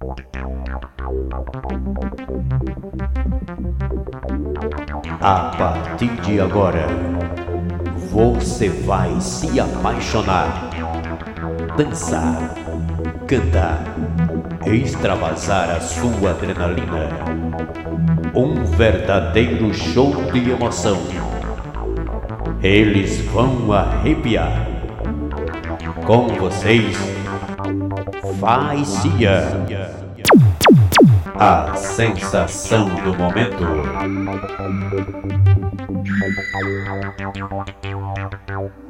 A partir de agora, você vai se apaixonar, dançar, cantar, extravasar a sua adrenalina. Um verdadeiro show de emoção. Eles vão arrepiar. Com vocês, Faíssia, a sensação do momento.